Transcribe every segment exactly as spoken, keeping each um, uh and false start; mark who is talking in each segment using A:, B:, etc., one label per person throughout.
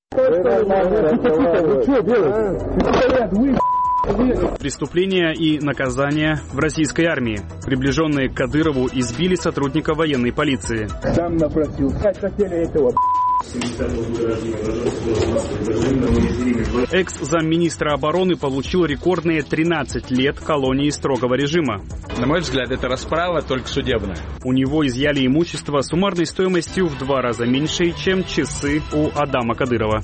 A: Преступления и наказания в российской армии. Приближенные к Кадырову избили сотрудника военной полиции.
B: Сам напросил. Хотели этого.
A: Экс-замминистра обороны получил рекордные тринадцать лет колонии строгого режима.
C: На мой взгляд, это расправа, только судебная.
A: У него изъяли имущество суммарной стоимостью в два раза меньше, чем часы у Адама Кадырова.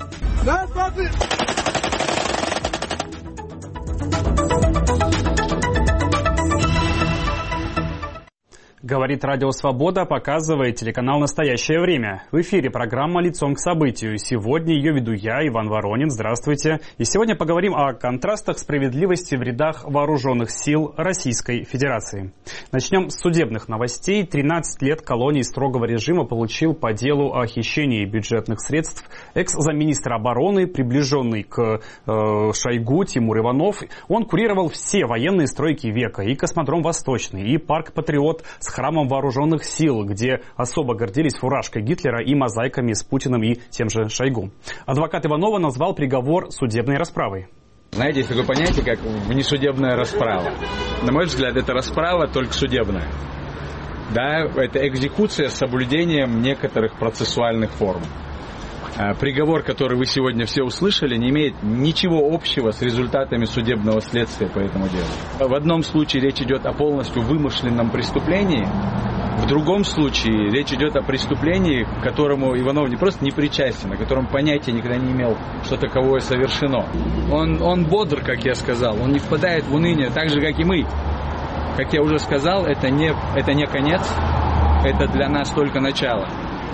A: Говорит Радио Свобода, показывает телеканал «Настоящее время». В эфире программа «Лицом к событию». Сегодня ее веду я, Иван Воронин. Здравствуйте. И сегодня поговорим о контрастах справедливости в рядах вооруженных сил Российской Федерации. Начнем с судебных новостей. тринадцать лет колонии строгого режима получил по делу о хищении бюджетных средств экс-замминистра обороны, приближенный к э, Шойгу Тимур Иванов. Он курировал все военные стройки века. И космодром «Восточный», и парк «Патриот» с храмом вооруженных сил, где особо гордились фуражкой Гитлера и мозаиками с Путиным и тем же Шойгу. Адвокат Иванова назвал приговор судебной расправой.
C: Знаете, есть такое понятие, как внесудебная расправа. На мой взгляд, это расправа, только судебная. Да, это экзекуция с соблюдением некоторых процессуальных форм. Приговор, который вы сегодня все услышали, не имеет ничего общего с результатами судебного следствия по этому делу. В одном случае речь идет о полностью вымышленном преступлении, в другом случае речь идет о преступлении, к которому Иванов не просто не причастен, о котором понятия никогда не имел, что таковое совершено. Он, он бодр, как я сказал, он не впадает в уныние, так же, как и мы. Как я уже сказал, это не, это не конец, это для нас только начало.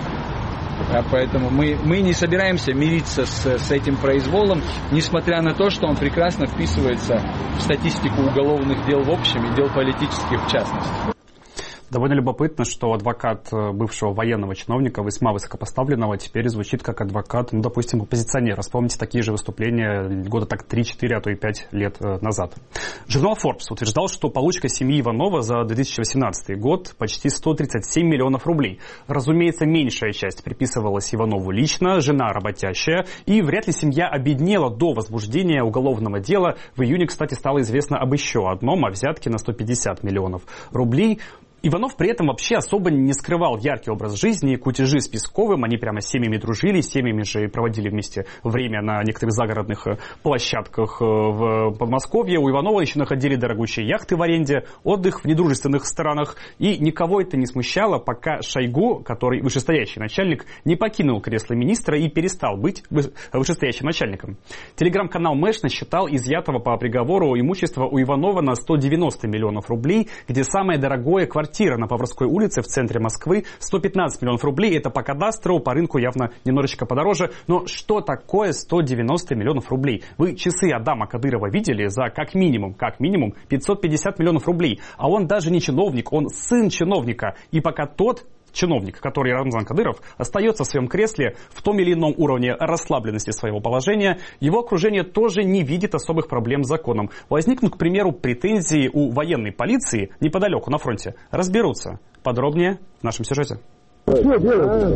C: А поэтому мы, мы не собираемся мириться с, с этим произволом, несмотря на то, что он прекрасно вписывается в статистику уголовных дел в общем и дел политических в частности.
A: Довольно любопытно, что адвокат бывшего военного чиновника, весьма высокопоставленного, теперь звучит как адвокат, ну, допустим, оппозиционера. Вспомните такие же выступления года так три-четыре, а то и пять лет назад. Журнал Forbes утверждал, что получка семьи Иванова за две тысячи восемнадцатый год почти сто тридцать семь миллионов рублей. Разумеется, меньшая часть приписывалась Иванову лично, жена работящая, и вряд ли семья обеднела до возбуждения уголовного дела. В июне, кстати, стало известно об еще одном, о взятке на сто пятьдесят миллионов рублей. Иванов при этом вообще особо не скрывал яркий образ жизни, кутежи с Песковым, они прямо с семьями дружили, с семьями же проводили вместе время на некоторых загородных площадках в Подмосковье. У Иванова еще находили дорогущие яхты в аренде, отдых в недружественных странах, и никого это не смущало, пока Шойгу, который вышестоящий начальник, не покинул кресло министра и перестал быть вышестоящим начальником. Телеграм-канал Мэш насчитал изъятого по приговору имущества у Иванова на сто девяносто миллионов рублей, где самое дорогое квартира Квартира на Поварской улице в центре Москвы сто пятнадцать миллионов рублей. Это по кадастру, по рынку явно немножечко подороже. Но что такое сто девяносто миллионов рублей? Вы часы Адама Кадырова видели за как минимум, как минимум пятьсот пятьдесят миллионов рублей. А он даже не чиновник, он сын чиновника. И пока тот чиновник, который Рамзан Кадыров, остается в своем кресле в том или ином уровне расслабленности своего положения, его окружение тоже не видит особых проблем с законом. Возникнут, к примеру, претензии у военной полиции неподалеку на фронте. Разберутся. Подробнее в нашем сюжете.
B: Что делать?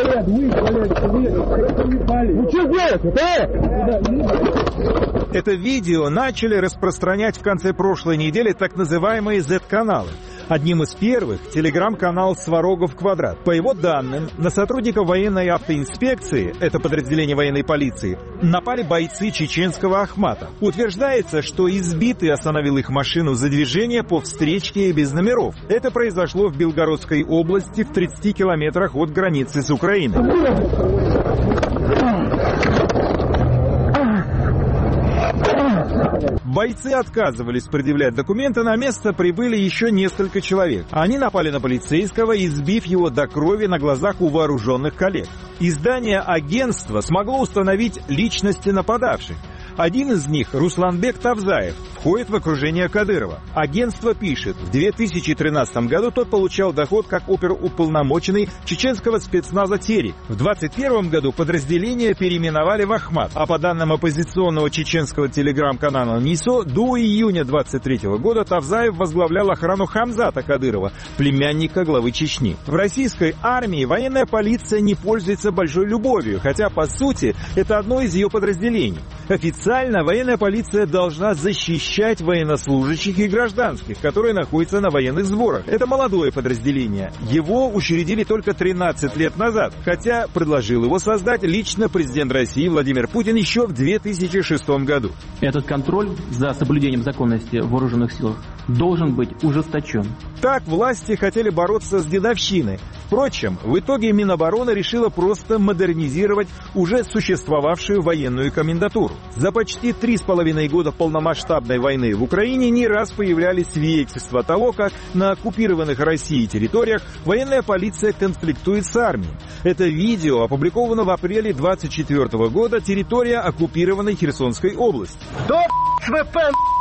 B: Ну что делать?
D: Это видео начали распространять в конце прошлой недели так называемые зет-каналы. Одним из первых – телеграм-канал «Сварогов Квадрат». По его данным, на сотрудников военной автоинспекции, это подразделение военной полиции, напали бойцы чеченского Ахмата. Утверждается, что избитый остановил их машину за движение по встречке без номеров. Это произошло в Белгородской области в тридцати километрах от границы с Украиной. Бойцы отказывались предъявлять документы, на место прибыли еще несколько человек. Они напали на полицейского, избив его до крови на глазах у вооруженных коллег. Издание агентства смогло установить личности нападавших. Один из них, Русланбек Тавзаев, входит в окружение Кадырова. Агентство пишет, в две тысячи тринадцатом году тот получал доход как оперуполномоченный чеченского спецназа «Терек». В двадцать первом году подразделение переименовали в Ахмат, а по данным оппозиционного чеченского телеграм-канала НИСО, до июня двадцать третьего года Тавзаев возглавлял охрану Хамзата Кадырова, племянника главы Чечни. В российской армии военная полиция не пользуется большой любовью, хотя, по сути, это одно из ее подразделений. Официально военная полиция должна защищать военнослужащих и гражданских, которые находятся на военных сборах. Это молодое подразделение. Его учредили только тринадцать лет назад, хотя предложил его создать лично президент России Владимир Путин еще в две тысячи шестом году.
E: Этот контроль за соблюдением законности в вооруженных силах должен быть ужесточен.
D: Так власти хотели бороться с дедовщиной. Впрочем, в итоге Минобороны решила просто модернизировать уже существовавшую военную комендатуру. За почти три с половиной года полномасштабной войны в Украине не раз появлялись свидетельства того, как на оккупированных Россией территориях военная полиция конфликтует с армией. Это видео опубликовано в апреле двадцать четвёртого года, территория оккупированной Херсонской области.
B: Кто с ВП?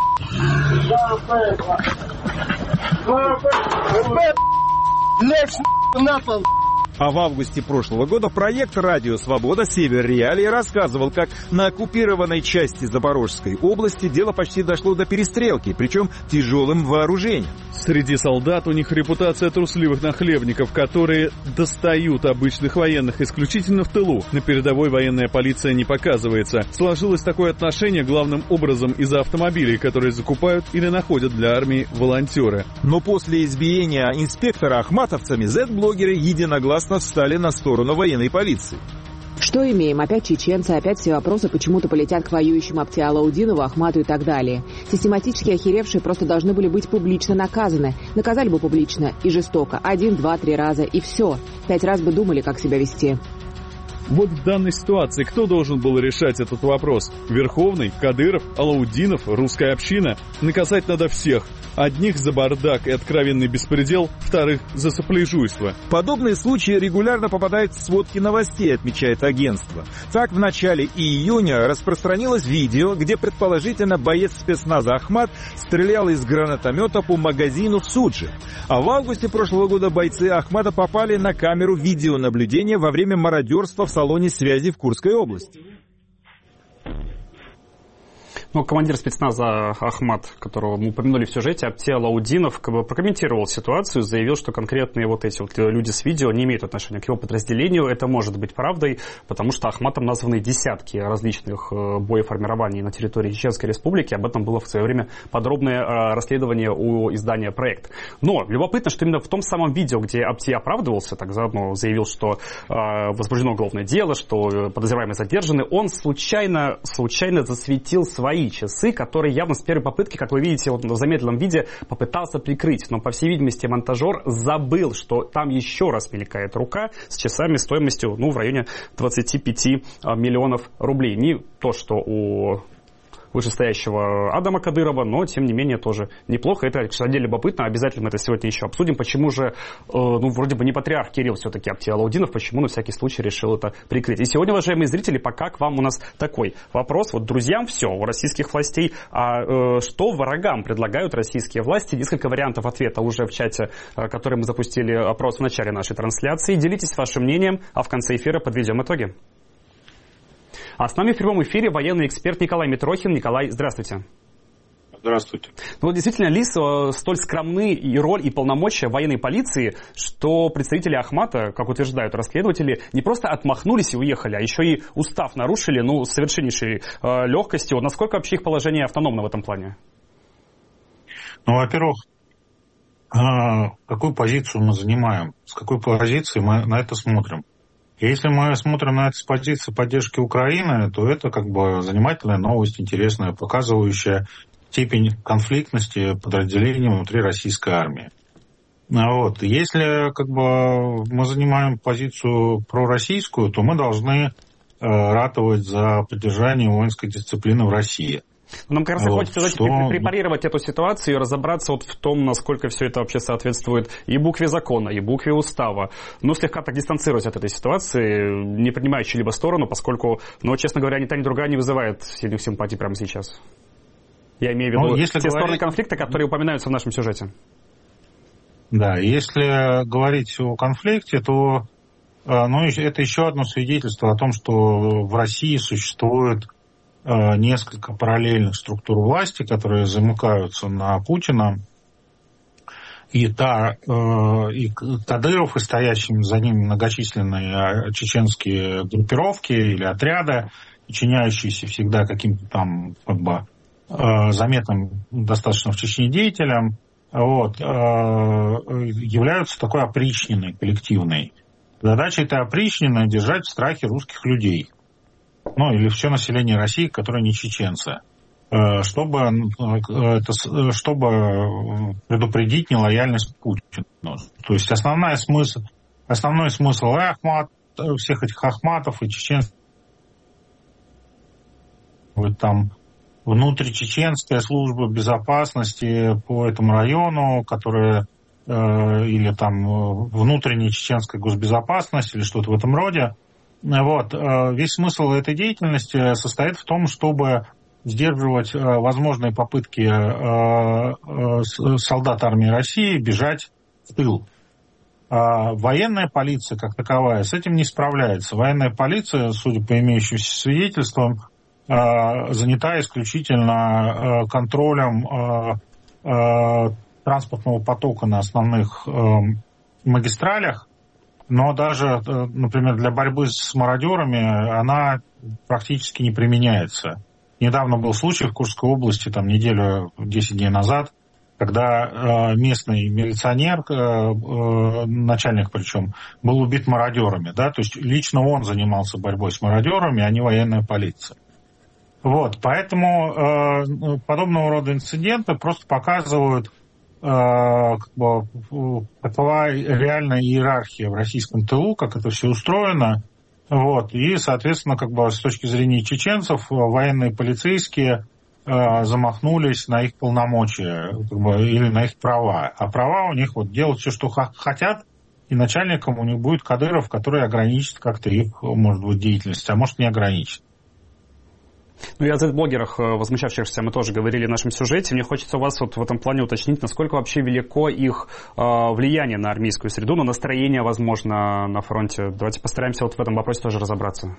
B: Лечь на пол.
D: А в августе прошлого года проект «Радио Свобода. Север Реалии» рассказывал, как на оккупированной части Запорожской области дело почти дошло до перестрелки, причем тяжелым вооружением.
F: Среди солдат у них репутация трусливых нахлебников, которые достают обычных военных исключительно в тылу. На передовой военная полиция не показывается. Сложилось такое отношение главным образом из-за автомобилей, которые закупают или находят для армии волонтеры.
D: Но после избиения инспектора ахматовцами зет-блогеры единогласно встали на сторону военной полиции.
G: Что имеем? Опять чеченцы, опять все вопросы почему-то полетят к воюющим Апти-Алаудинову, Ахмату и так далее. Систематически охеревшие просто должны были быть публично наказаны. Наказали бы публично и жестоко. Один, два, три раза и все. Пять раз бы думали, как себя вести.
F: Вот в данной ситуации кто должен был решать этот вопрос? Верховный, Кадыров, Алаудинов, русская община? Наказать надо всех. Одних за бардак и откровенный беспредел, вторых за сопляжуйство.
D: Подобные случаи регулярно попадают в сводки новостей, отмечает агентство. Так, в начале июня распространилось видео, где предположительно боец спецназа Ахмат стрелял из гранатомета по магазину в Суджи. А в августе прошлого года бойцы Ахмата попали на камеру видеонаблюдения во время мародерства в салоне связи в Курской области.
A: Ну, командир спецназа Ахмат, которого мы упомянули в сюжете, Апти-Алаудинов, как бы прокомментировал ситуацию, заявил, что конкретные вот эти вот люди с видео не имеют отношения к его подразделению. Это может быть правдой, потому что Ахматом названы десятки различных боеформирований на территории Чеченской Республики. Об этом было в свое время подробное расследование у издания «Проект». Но любопытно, что именно в том самом видео, где Апти оправдывался, так заодно заявил, что возбуждено уголовное дело, что подозреваемые задержаны, он случайно, случайно засветил свои часы, которые явно с первой попытки, как вы видите, вот в замедленном виде попытался прикрыть. Но, по всей видимости, монтажер забыл, что там еще раз мелькает рука с часами стоимостью, ну, в районе двадцати пяти миллионов рублей. Не то, что у вышестоящего Адама Кадырова, но, тем не менее, тоже неплохо. Это, кстати, отдельно любопытно. Обязательно мы это сегодня еще обсудим. Почему же, э, ну, вроде бы не патриарх Кирилл все-таки Апти-Алаудинов, почему на всякий случай решил это прикрыть. И сегодня, уважаемые зрители, пока к вам у нас такой вопрос. Вот друзьям все, у российских властей. А э, что врагам предлагают российские власти? Несколько вариантов ответа уже в чате, э, который мы запустили опрос в начале нашей трансляции. Делитесь вашим мнением, а в конце эфира подведем итоги. А с нами в прямом эфире военный эксперт Николай Митрохин. Николай, здравствуйте.
H: Здравствуйте.
A: Ну вот действительно, ли столь скромны и роль, и полномочия военной полиции, что представители Ахмата, как утверждают расследователи, не просто отмахнулись и уехали, а еще и устав нарушили, ну, с совершеннейшей э, легкостью. Насколько вообще их положение автономно в этом плане?
H: Ну, во-первых, э, какую позицию мы занимаем, с какой позиции мы на это смотрим. Если мы смотрим на это с позиции поддержки Украины, то это как бы занимательная новость, интересная, показывающая степень конфликтности подразделений внутри российской армии. Вот. Если как бы мы занимаем позицию пророссийскую, то мы должны э, ратовать за поддержание воинской дисциплины в России.
A: Нам, кажется, вот, хочется
H: что...
A: препарировать эту ситуацию и разобраться вот в том, насколько все это вообще соответствует и букве закона, и букве устава. Ну, слегка так дистанцировать от этой ситуации, не принимая чью-либо сторону, поскольку, ну, честно говоря, ни та, ни другая не вызывает сильных симпатий прямо сейчас. Я имею в виду ну, те говорить... стороны конфликта, которые упоминаются в нашем сюжете.
H: Да, если говорить о конфликте, то ну, это еще одно свидетельство о том, что в России существует несколько параллельных структур власти, которые замыкаются на Путина, и, та, и Кадыров, и стоящие за ним многочисленные чеченские группировки или отряды, подчиняющиеся всегда каким-то там как бы, заметным достаточно в Чечне деятелям, вот, являются такой опричниной коллективной. Задача этой опричнины — держать в страхе русских людей. Ну, или все население России, которые не чеченцы, чтобы, чтобы предупредить нелояльность Путину. То есть основной смысл, основной смысл Ахмат, всех этих Ахматов и чеченцев, там внутричеченская служба безопасности по этому району, которая или там внутренняя чеченская госбезопасность или что-то в этом роде. Вот. Весь смысл этой деятельности состоит в том, чтобы сдерживать возможные попытки солдат армии России бежать в тыл. Военная полиция, как таковая, с этим не справляется. Военная полиция, судя по имеющимся свидетельствам, занята исключительно контролем транспортного потока на основных магистралях. Но даже, например, для борьбы с мародерами она практически не применяется. Недавно был случай в Курской области, там неделю, десять дней назад, когда местный милиционер, начальник причем, был убит мародерами. Да? То есть лично он занимался борьбой с мародерами, а не военная полиция. Вот, поэтому подобного рода инциденты просто показывают, как бы, какова реальная иерархия в российском тылу, как это все устроено. Вот. И, соответственно, как бы, с точки зрения чеченцев, военные полицейские э, замахнулись на их полномочия как бы, или на их права. А права у них вот делать все, что х- хотят, и начальником у них будет Кадыров, который ограничит как-то их, может быть, деятельность, а может, не ограничит.
A: Ну и о зет-блогерах, возмущавшихся, мы тоже говорили в нашем сюжете. Мне хочется у вас вот в этом плане уточнить, насколько вообще велико их э, влияние на армейскую среду, на настроение, возможно, на фронте. Давайте постараемся вот в этом вопросе тоже разобраться.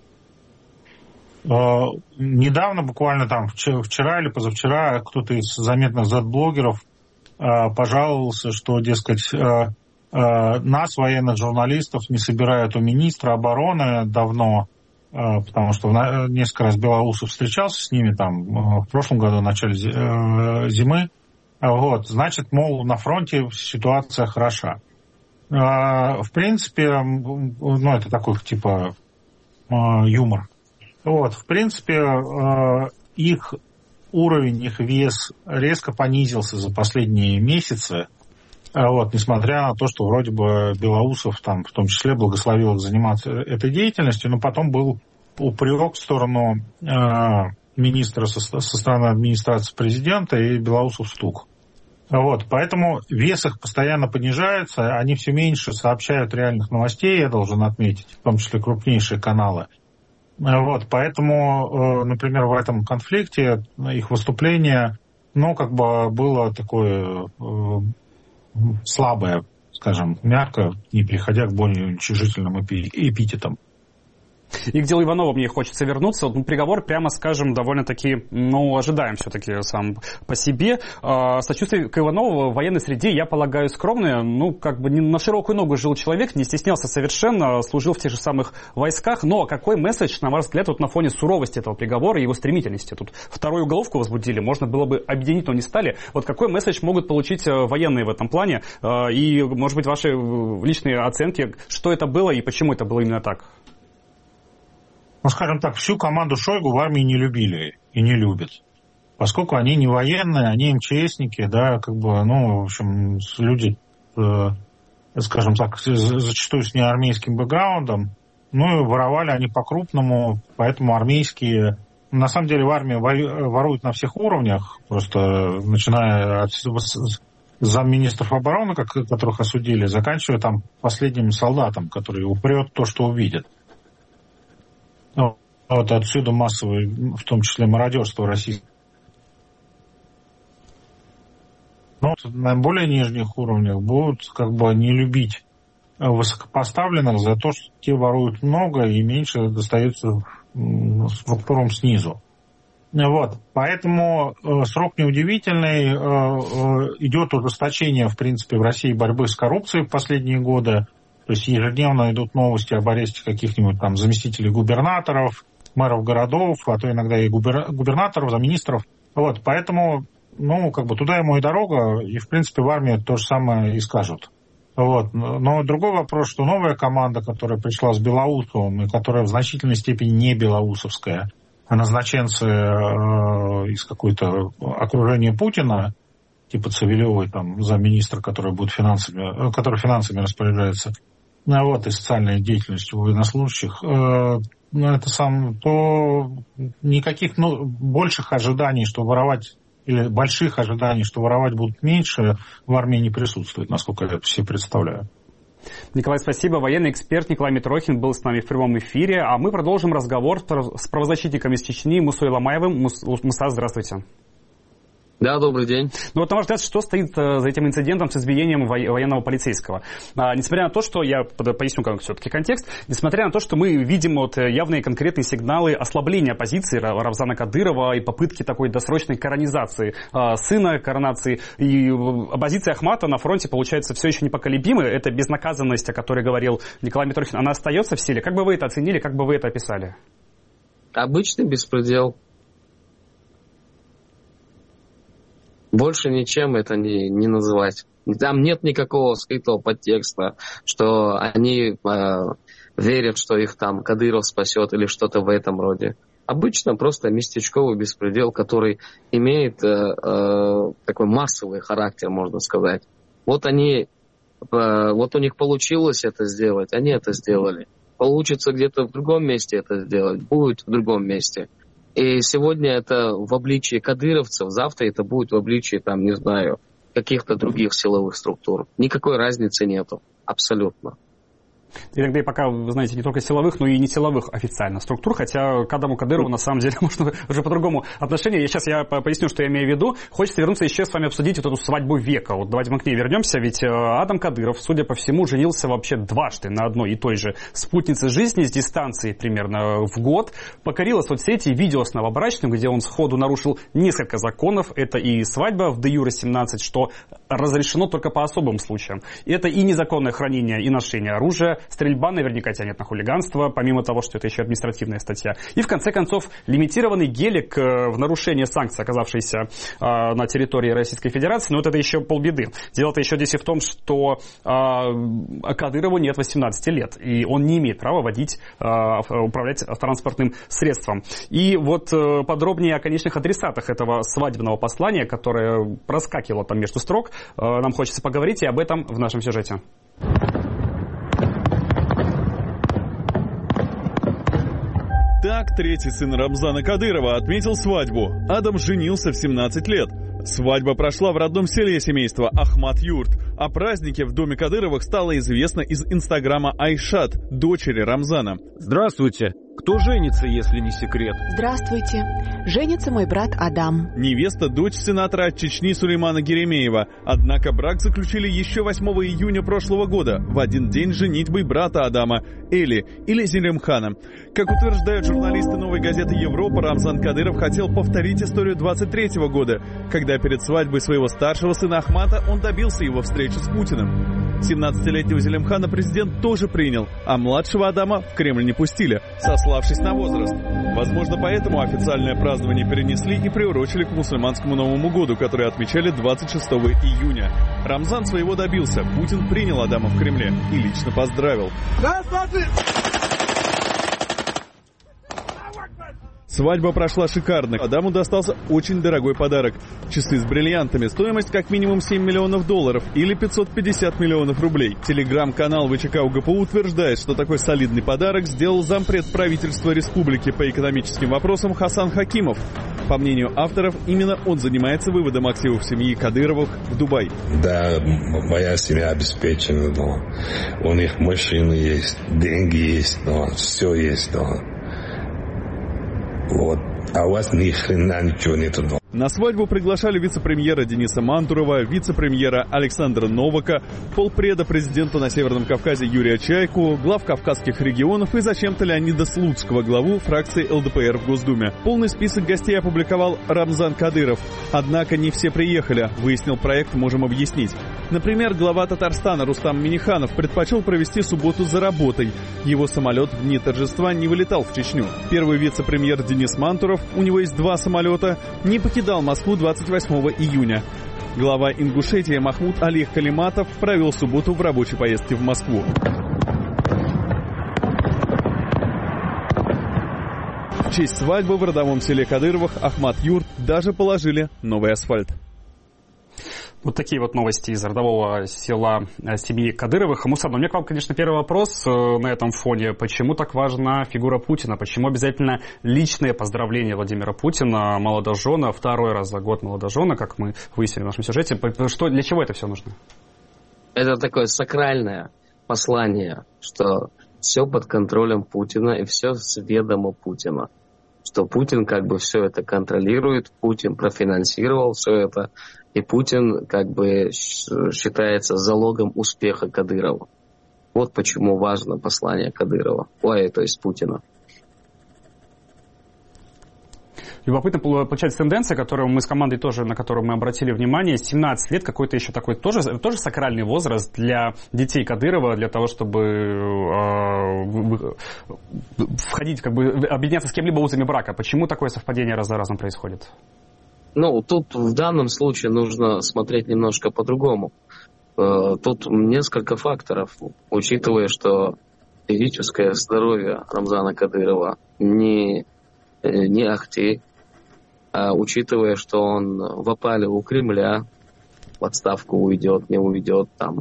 H: Э, недавно, буквально там вчера или позавчера, кто-то из заметных зет-блогеров э, пожаловался, что, дескать, э, э, нас, военных журналистов, не собирают у министра обороны давно, потому что несколько раз Белоусов встречался с ними там в прошлом году, в начале зимы. Вот, значит, мол, на фронте ситуация хороша. В принципе, ну, это такой типа юмор. Вот, в принципе, их уровень, их вес резко понизился за последние месяцы. Вот, несмотря на то, что вроде бы Белоусов там в том числе благословил их заниматься этой деятельностью, но потом был упрек в сторону э, министра со, со стороны администрации президента, и Белоусов стук. Вот, поэтому вес их постоянно понижается, они все меньше сообщают реальных новостей, я должен отметить, в том числе крупнейшие каналы. Вот, поэтому, э, например, в этом конфликте их выступление, ну, как бы было такое... Э, слабая, скажем, мягко, не переходя к более уничижительным эпи- эпитетам.
A: И к делу Иванова мне хочется вернуться. Ну, приговор, прямо скажем, довольно-таки, ну, ожидаем все-таки сам по себе. Э, сочувствие к Иванову в военной среде, я полагаю, скромное. Ну, как бы не на широкую ногу жил человек, не стеснялся совершенно, служил в тех же самых войсках. Но какой месседж, на ваш взгляд, вот на фоне суровости этого приговора и его стремительности? Тут вторую уголовку возбудили, можно было бы объединить, но не стали. Вот какой месседж могут получить военные в этом плане? Э, и, может быть, ваши личные оценки, что это было и почему это было именно так?
H: Ну, скажем так, всю команду Шойгу в армии не любили и не любят. Поскольку они не военные, они эм че эсники, да, как бы, ну, в общем, люди, э, скажем так, зачастую с неармейским бэкграундом, ну, и воровали они по-крупному, поэтому армейские на самом деле в армии воруют на всех уровнях, просто начиная от замминистров обороны, которых осудили, заканчивая там последним солдатом, который упрет то, что увидит. Вот отсюда массовое, в том числе мародерство российского. Но на более нижних уровнях будут как бы не любить высокопоставленных за то, что те воруют много и меньше достается структурам снизу. Вот. Поэтому э, срок неудивительный. Э, э, идет ужесточение, в принципе, в России борьбы с коррупцией в последние годы. То есть ежедневно идут новости об аресте каких-нибудь там заместителей губернаторов, мэров городов, а то иногда и губер... губернаторов, замминистров. Вот. Поэтому, ну, как бы туда ему и дорога, и, в принципе, в армии то же самое и скажут. Вот. Но другой вопрос, что новая команда, которая пришла с Белоусовым, и которая в значительной степени не белоусовская, а назначенцы э, из какой-то окружения Путина, типа Цивилевой, там, замминистра, который будет финансами, который финансами распоряжается, ну, вот, и социальной деятельностью военнослужащих, э, это сам, то никаких ну, больших ожиданий, что воровать, или больших ожиданий, что воровать будут меньше, в армии не присутствует, насколько я это все представляю.
A: Николай, спасибо. Военный эксперт Николай Митрохин был с нами в прямом эфире. А мы продолжим разговор с правозащитником из Чечни Мусой Ламаевым. Муса, здравствуйте.
I: Да, добрый день.
A: Ну вот, на ваш взгляд, что стоит за этим инцидентом с избиением военного полицейского? А, несмотря на то, что, я поясню как все-таки контекст, несмотря на то, что мы видим вот явные конкретные сигналы ослабления позиции Рамзана Кадырова и попытки такой досрочной коронизации а, сына, коронации, и оппозиция Ахмата на фронте, получается, все еще непоколебимая. Эта безнаказанность, о которой говорил Николай Митрохин, она остается в силе? Как бы вы это оценили, как бы вы это описали?
I: Обычный беспредел. Больше ничем это не, не называть. Там нет никакого скрытого подтекста, что они э, верят, что их там Кадыров спасет или что-то в этом роде. Обычно просто местечковый беспредел, который имеет э, э, такой массовый характер, можно сказать. Вот они, э, вот у них получилось это сделать, они это сделали. Получится где-то в другом месте это сделать, будет в другом месте. И сегодня это в обличии кадыровцев, завтра это будет в обличии, там, не знаю, каких-то других силовых структур. Никакой разницы нету, абсолютно.
A: Иногда и пока, вы знаете, не только силовых, но и не силовых официально структур, хотя к Адаму Кадырову на самом деле можно уже по-другому отношение. Я сейчас я поясню, что я имею в виду. Хочется вернуться еще с вами обсудить вот эту свадьбу века. Вот давайте мы к ней вернемся, ведь Адам Кадыров, судя по всему, женился вообще дважды на одной и той же спутнице жизни с дистанции примерно в год. Покорила соцсети видео с новобрачным, где он сходу нарушил несколько законов. Это и свадьба в де юре семнадцать, что разрешено только по особым случаям. Это и незаконное хранение и ношение оружия, стрельба наверняка тянет на хулиганство, помимо того, что это еще административная статья. И, в конце концов, лимитированный гелик в нарушение санкций, оказавшийся э, на территории Российской Федерации. Но вот это еще полбеды. Дело-то еще здесь и в том, что э, Кадырову нет восемнадцати лет, и он не имеет права водить, э, управлять транспортным средством. И вот э, подробнее о конечных адресатах этого свадебного послания, которое проскакивало там между строк, э, нам хочется поговорить, и об этом в нашем сюжете.
F: Так, третий сын Рамзана Кадырова отметил свадьбу. Адам женился в семнадцать лет. Свадьба прошла в родном селе семейства Ахмат-Юрт. О празднике в доме Кадыровых стало известно из инстаграма Айшат, дочери Рамзана.
J: Здравствуйте. Кто женится, если не секрет?
K: Здравствуйте. Женится мой брат Адам.
F: Невеста – дочь сенатора от Чечни Сулеймана Геремеева. Однако брак заключили еще восьмого июня прошлого года, в один день женитьбы брата Адама, Эли, или Зелимхана. Как утверждают журналисты «Новой газеты Европа», Рамзан Кадыров хотел повторить историю двадцать третьего года, когда перед свадьбой своего старшего сына Ахмата он добился его встречи с Путиным. семнадцатилетнего Зелимхана президент тоже принял, а младшего Адама в Кремль не пустили, сославшись на возраст. Возможно, поэтому официальное празднование перенесли и приурочили к мусульманскому Новому году, который отмечали двадцать шестого июня. Рамзан своего добился. Путин принял Адама в Кремле и лично поздравил. Свадьба прошла шикарно. Адаму достался очень дорогой подарок. Часы с бриллиантами. Стоимость как минимум семь миллионов долларов или пятьсот пятьдесят миллионов рублей. Телеграм-канал ВЧК УГПУ утверждает, что такой солидный подарок сделал зампред правительства республики по экономическим вопросам Хасан Хакимов. По мнению авторов, именно он занимается выводом активов семьи Кадыровых в Дубай.
L: Да, моя семья обеспечена, но у них машины есть, деньги есть, но все есть, но вот. А у вас ни хрена ничего нету.
F: На свадьбу приглашали вице-премьера Дениса Мантурова, вице-премьера Александра Новака, полпреда президента на Северном Кавказе Юрия Чайку, глав кавказских регионов и зачем-то Леонида Слуцкого, главу фракции эл дэ пэ эр в Госдуме. Полный список гостей опубликовал Рамзан Кадыров. Однако не все приехали, выяснил проект «Можем объяснить». Например, глава Татарстана Рустам Минниханов предпочел провести субботу за работой. Его самолет в дни торжества не вылетал в Чечню. Первый вице-премьер Денис Мантуров, у него есть два самолета, не покидал Москву двадцать восьмого июня. Глава Ингушетии Махмуд Алих Калиматов провел субботу в рабочей поездке в Москву. В честь свадьбы в родовом селе Кадыровых Ахмат-Юрт даже положили новый асфальт.
A: Вот такие вот новости из родового села семьи Кадыровых. Муса, у меня к вам, конечно, первый вопрос на этом фоне. Почему так важна фигура Путина? Почему обязательно личные поздравления Владимира Путина, молодожена, второй раз за год молодожена, как мы выяснили в нашем сюжете? Что, для чего это все нужно?
I: Это такое сакральное послание, что все под контролем Путина и все с ведома Путина. Что Путин как бы все это контролирует, Путин профинансировал все это, и Путин как бы считается залогом успеха Кадырова. Вот почему важно послание Кадырова, ой, то есть Путина.
A: Любопытно получается тенденция, которую мы с командой тоже, на которую мы обратили внимание. семнадцать лет, какой-то еще такой тоже, тоже сакральный возраст для детей Кадырова, для того, чтобы э, входить, как бы объединяться с кем-либо узами брака. Почему такое совпадение раз за разом происходит?
I: Ну, тут в данном случае нужно смотреть немножко по-другому. Э, тут несколько факторов, учитывая, что физическое здоровье Рамзана Кадырова не, не ахти. А учитывая, что он в опале у Кремля, в отставку уйдет, не уйдет, там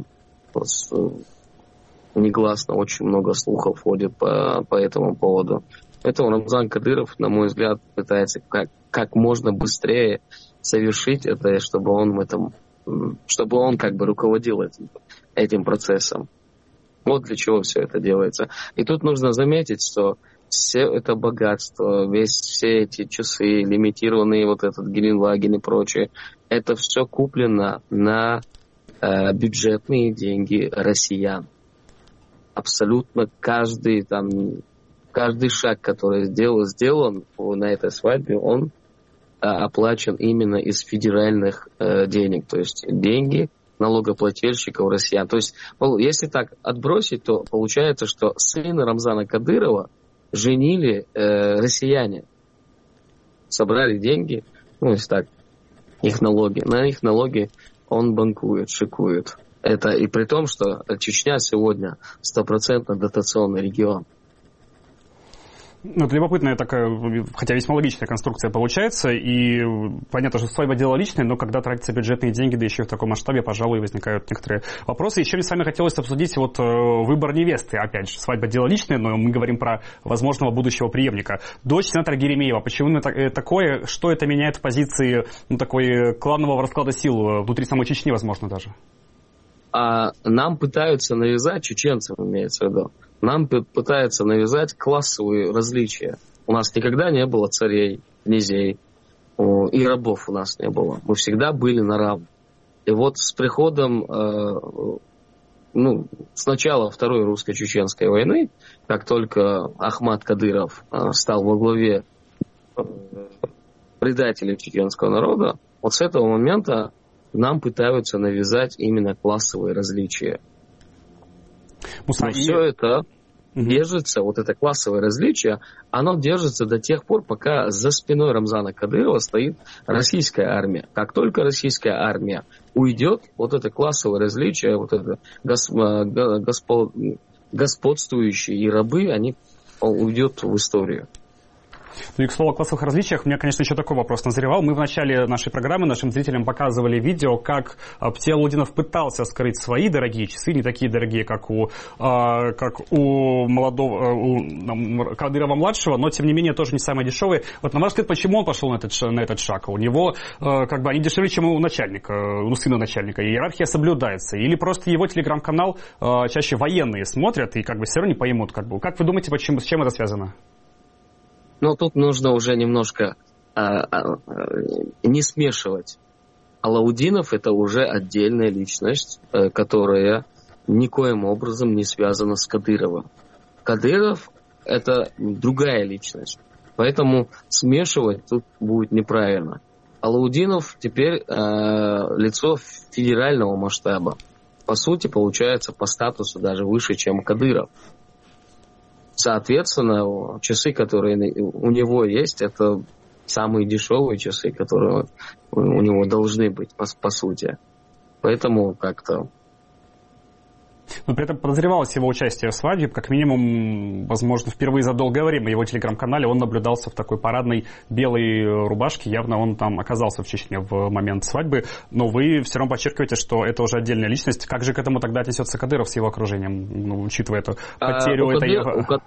I: негласно очень много слухов ходит по, по этому поводу. Поэтому Рамзан Кадыров, на мой взгляд, пытается как, как можно быстрее совершить это, чтобы он в этом, чтобы он как бы руководил этим, этим процессом. Вот для чего все это делается. И тут нужно заметить, что все это богатство, весь, все эти часы, лимитированные вот этот Геленваген и прочее, это все куплено на э, бюджетные деньги россиян. Абсолютно каждый, там, каждый шаг, который сделал, сделан на этой свадьбе, он э, оплачен именно из федеральных э, денег. То есть деньги налогоплательщиков россиян. То есть, если так отбросить, то получается, что сына Рамзана Кадырова женили э, россияне, собрали деньги, ну, если так, их налоги. На их налоги он банкует, шикует. Это и при том, что Чечня сегодня стопроцентно дотационный регион.
A: Ну, это любопытная такая, хотя весьма логичная конструкция получается, и понятно, что свадьба дело личное, но когда тратятся бюджетные деньги, да еще и в таком масштабе, пожалуй, возникают некоторые вопросы. Еще мне с вами хотелось обсудить вот выбор невесты. Опять же, свадьба дело личное, но мы говорим про возможного будущего преемника. Дочь сенатора Еремеева. Почему такое? Что это меняет в позиции, ну, такой кланового расклада сил внутри самой Чечни, возможно, даже?
I: А нам пытаются навязать, чеченцам имеется в виду, нам пытаются навязать классовые различия. У нас никогда не было царей, князей, и рабов у нас не было. Мы всегда были на равных. И вот с приходом, ну, с начала Второй русско-чеченской войны, как только Ахмат Кадыров стал во главе предателей чеченского народа, вот с этого момента нам пытаются навязать именно классовые различия.
A: Муса,
I: Но
A: и...
I: все это держится, вот это классовое различие, оно держится до тех пор, пока за спиной Рамзана Кадырова стоит российская армия. Как только российская армия уйдет, вот это классовое различие, вот это госпо... господствующие и рабы, они уйдут в историю.
A: Ну и, к слову, о классовых различиях, у меня, конечно, еще такой вопрос назревал. Мы в начале нашей программы нашим зрителям показывали видео, как Апти Алаудинов пытался скрыть свои дорогие часы, не такие дорогие, как у, а, как у молодого, у Кадырова-младшего, но, тем не менее, тоже не самые дешевые. Вот, на ваш взгляд, почему он пошел на этот, на этот шаг? У него, как бы, они дешевле, чем у начальника, у сына начальника. Иерархия соблюдается. Или просто его телеграм-канал чаще военные смотрят и, как бы, все равно не поймут, как бы. Как вы думаете, почему, с чем это связано?
I: Но тут нужно уже немножко а, а, не смешивать. Алаудинов — это уже отдельная личность, которая никоим образом не связана с Кадыровым. Кадыров — это другая личность. Поэтому смешивать тут будет неправильно. Алаудинов теперь э, лицо федерального масштаба. По сути, получается по статусу даже выше, чем Кадыров. Соответственно, часы, которые у него есть, это самые дешевые часы, которые у него должны быть, по, по сути. Поэтому как-то...
A: Но при этом подозревалось его участие в свадьбе. Как минимум, возможно, впервые за долгое время в его телеграм-канале он наблюдался в такой парадной белой рубашке. Явно он там оказался в Чечне в момент свадьбы. Но вы все равно подчеркиваете, что это уже отдельная личность. Как же к этому тогда отнесется Кадыров с его окружением, ну, учитывая эту потерю?
I: А, у,
A: этой...
I: Кадыр... у, Кад...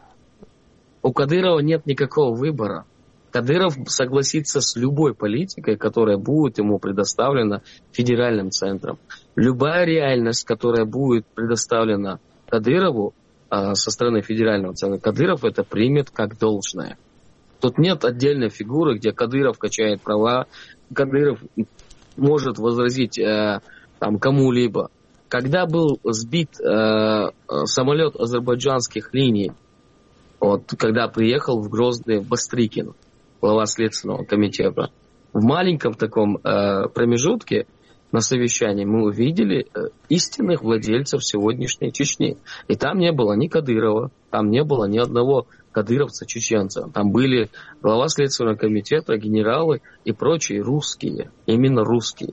I: у Кадырова нет никакого выбора. Кадыров согласится с любой политикой, которая будет ему предоставлена федеральным центром. Любая реальность, которая будет предоставлена Кадырову э, со стороны федерального центра, Кадыров это примет как должное. Тут нет отдельной фигуры, где Кадыров качает права, Кадыров может возразить э, там, кому-либо. Когда был сбит э, самолет азербайджанских линий, вот, когда приехал в Грозный Бастрыкин, глава Следственного комитета, в маленьком таком э, промежутке на совещании мы увидели э, истинных владельцев сегодняшней Чечни. И там не было ни Кадырова, там не было ни одного кадыровца-чеченца. Там были глава Следственного комитета, генералы и прочие русские, именно русские.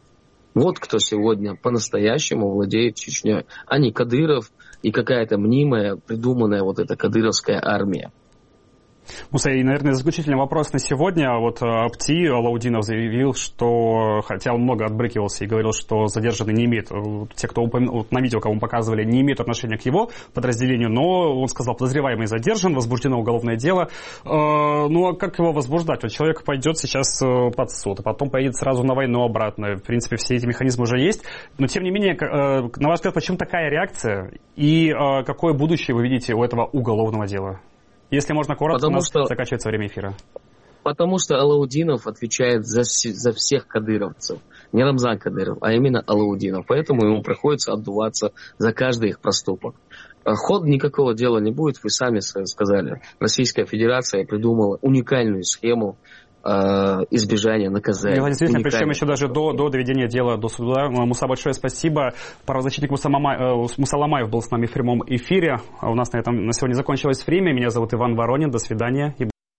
I: Вот кто сегодня по-настоящему владеет Чечней, а не Кадыров и какая-то мнимая, придуманная вот эта кадыровская армия.
A: Муса, и, наверное, заключительный вопрос на сегодня. Вот Апти Алаудинов заявил, что, хотя он много отбрыкивался и говорил, что задержанный не имеет, те, кто упомянул, на видео, кого мы показывали, не имеют отношения к его подразделению, но он сказал, подозреваемый задержан, возбуждено уголовное дело. Ну, а как его возбуждать? Вот человек пойдет сейчас под суд, а потом поедет сразу на войну обратно. В принципе, все эти механизмы уже есть. Но, тем не менее, на ваш взгляд, почему такая реакция? И какое будущее вы видите у этого уголовного дела? Если можно коротко, у нас что, заканчивается время эфира.
I: Потому что Алаудинов отвечает за, за всех кадыровцев. Не Рамзан Кадыров, а именно Алаудинов. Поэтому ему приходится отдуваться за каждый их проступок. Ход никакого дела не будет, вы сами сказали. Российская Федерация придумала уникальную схему э, избежания наказания.
A: Да, действительно, причем еще даже до, до доведения дела до суда. Муса, большое спасибо. Правозащитник Муса Ламаев был с нами в прямом эфире. У нас на этом на сегодня закончилось время. Меня зовут Иван Воронин. До свидания.